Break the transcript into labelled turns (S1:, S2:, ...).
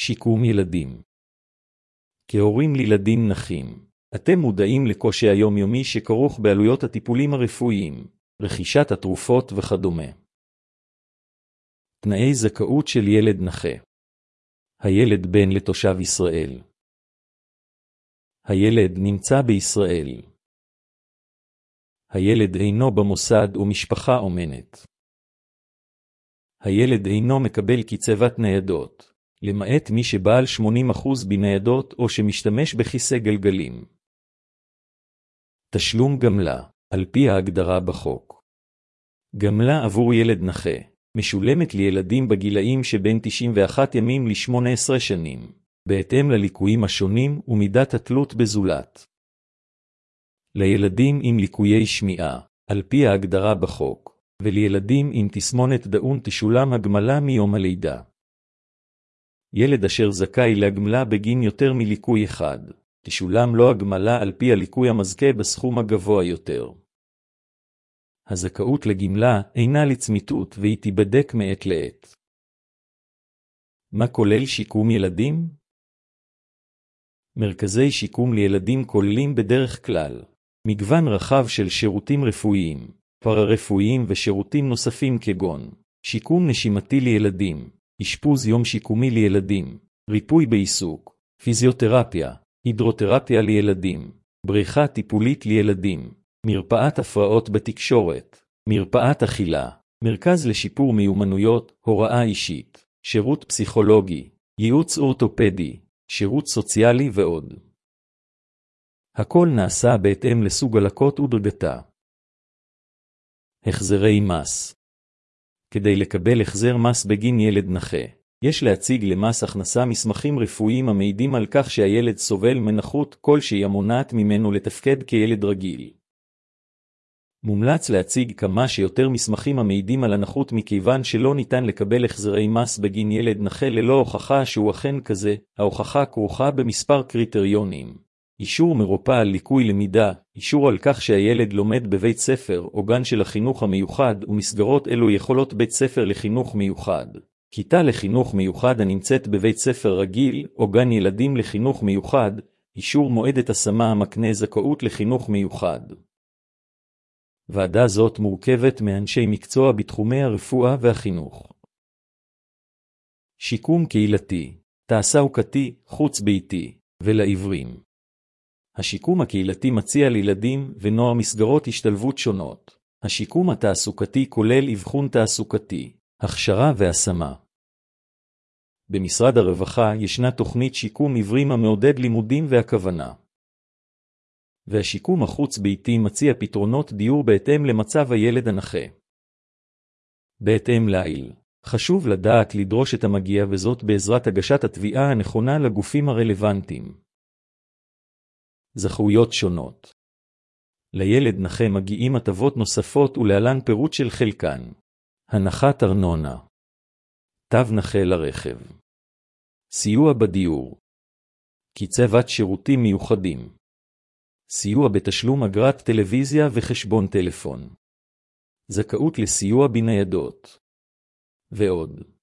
S1: שיקום ילדים. כהורים לילדים נכים, אתם מודעים לקושי היומיומי שכרוך בעלויות הטיפולים הרפואיים, רכישת התרופות וכדומה. תנאי זכאות של ילד נכה. הילד בן לתושב ישראל. הילד נמצא בישראל. הילד אינו במוסד ומשפחה אומנת. הילד אינו מקבל קצבת ניידות, למעט מי שבעל 80% בניידות או שמשתמש בכיסא גלגלים. תשלום גמלה, על פי ההגדרה בחוק. גמלה עבור ילד נכה, משולמת לילדים בגילאים שבין 91 ימים ל-18 שנים, בהתאם לליקויים השונים ומידת התלות בזולת. לילדים עם ליקויי שמיעה, על פי ההגדרה בחוק, ולילדים עם תסמונת דאון תשולם הגמלה מיום הלידה. ילד אשר זכאי להגמלה בגין יותר מליקוי אחד, תשולם לו הגמלה על פי הליקוי המזכה בסכום הגבוה יותר. הזכאות לגמלה אינה לצמיתות והיא תיבדק מעת לעת. מה כולל שיקום ילדים? מרכזי שיקום לילדים כוללים בדרך כלל מגוון רחב של שירותים רפואיים, פארה-רפואיים ושירותים נוספים כגון שיקום נשימתי לילדים, אשפוז יום שיקומי לילדים, ריפוי בעיסוק, פיזיותרפיה, הידרותרפיה לילדים, בריחה טיפולית לילדים, מרפאת הפרעות בתקשורת, מרפאת אכילה, מרכז לשיפור מיומנויות, הוראה אישית, שירות פסיכולוגי, ייעוץ אורתופדי, שירות סוציאלי ועוד. הכל נעשה בהתאם לסוג הלקות ודרגתה. החזרי מס. כדי לקבל החזר מס בגין ילד נכה, יש להציג למס הכנסה מסמכים רפואיים המעידים על כך שהילד סובל מנכות כלשהי המונעת ממנו לתפקד כילד רגיל. מומלץ להציג כמה שיותר מסמכים המעידים על הנכות מכיוון שלא ניתן לקבל החזרי מס בגין ילד נכה ללא הוכחה שהוא אכן כזה. ההוכחה כרוכה במספר קריטריונים. אישור מרופא על ליקוי למידה, אישור על כך שהילד לומד בבית ספר או גן של החינוך המיוחד ומסגרות אלו יכולות בית ספר לחינוך מיוחד, כיתה לחינוך מיוחד הנמצאת בבית ספר רגיל או גן ילדים לחינוך מיוחד, אישור מועדת השמה המקנה זכאות לחינוך מיוחד. ועדה זאת מורכבת מאנשי מקצוע בתחומי הרפואה והחינוך. שיקום קהילתי, תעסוקתי, חוץ ביתי, ולעיוורים. השיקום הקהילתי מציע לילדים ונוער מסגרות השתלבות שונות. השיקום התעסוקתי כולל אבחון תעסוקתי, הכשרה והשמה. במשרד הרווחה ישנה תוכנית שיקום עיוורים המעודד לימודים והכוונה. והשיקום החוץ ביתי מציע פתרונות דיור בהתאם למצב הילד הנכה. בהתאם לעיל, חשוב לדעת לדרוש את המגיע וזאת בעזרת הגשת התביעה הנכונה לגופים הרלוונטיים. זכויות שונות. לילד נכה מגיעים הטבות נוספות ולהלן פירוט של חלקן. הנחת ארנונה. תו נכה לרכב. סיוע בדיור. קצבת שירותים מיוחדים. סיוע בתשלום אגרת טלוויזיה וחשבון טלפון. זכאות לסיוע בניידות. ועוד.